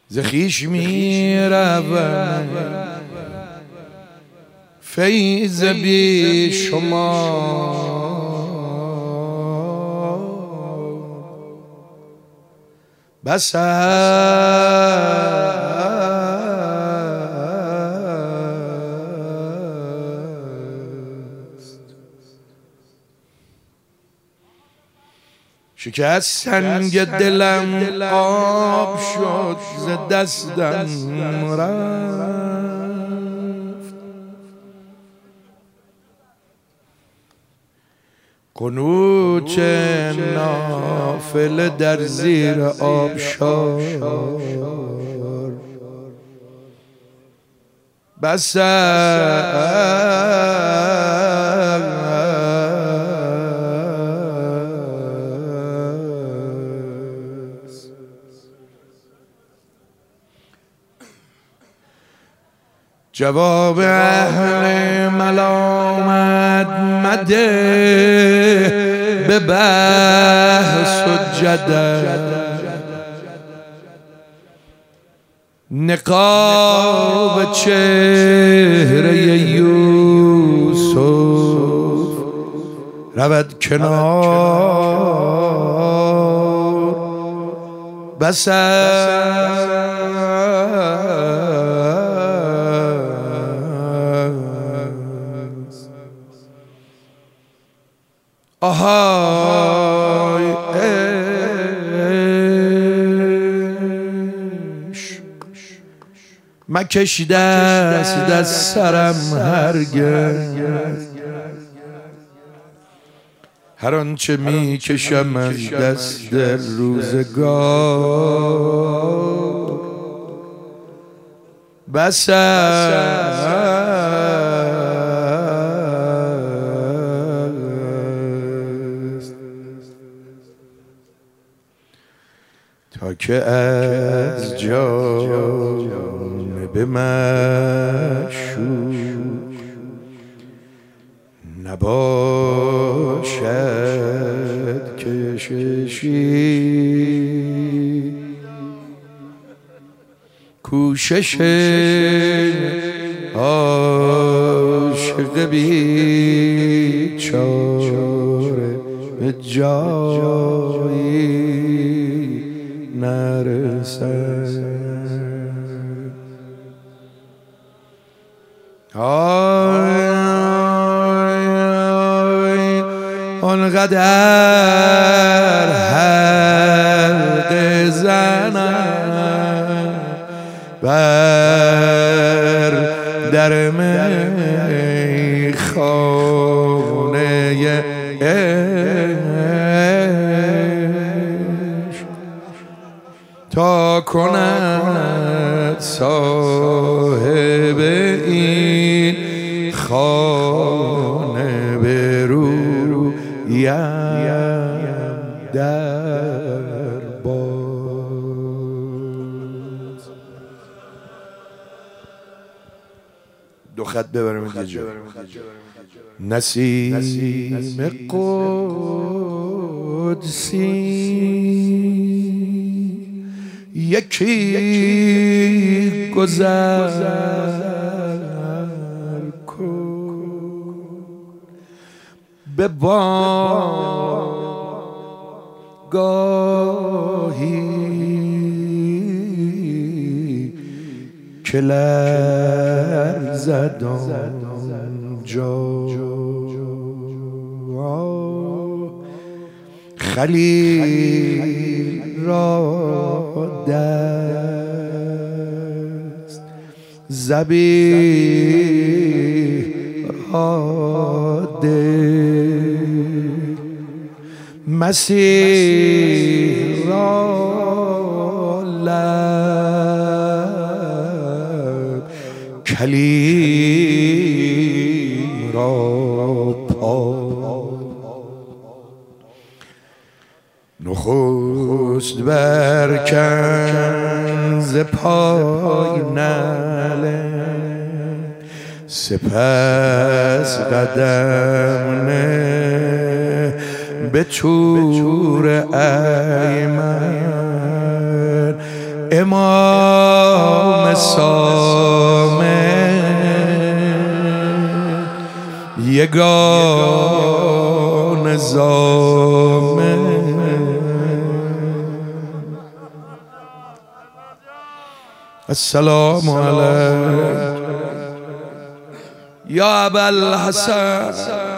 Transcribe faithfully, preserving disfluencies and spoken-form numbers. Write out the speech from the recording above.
ز خویش می روم فیض بی شما بس شکست سنگ دلم آب شد ز دستم رفت قنوج نافله در زیر آبشار بس جواب اهل ملامت مده به بحث و جدل نقاب چهره یوسف رود کنار بس آهای عشق مکش دست از سرم هرگز هر آنچه می کشم از دست روزگار بس تا که از جانب معشوق نباشد کششی کوشش عاشق بیچاره به جایی نرسد آی آی آنقدر حلقه زنم بر در میخانه تا کند صاحب این خانه به رویم در باز. دو خط ببرم اینجا جا نسیم قدسی یکی گذر کن به بامگاهی که لرزد آنجا خلیل را دست ذبیح را دل مسیح را لب کلیم را پا نخست برکن ز پای نله سپس قدم نه به طور ایمن امام صامت یگان زامت السلام علیک یا ابا الحسن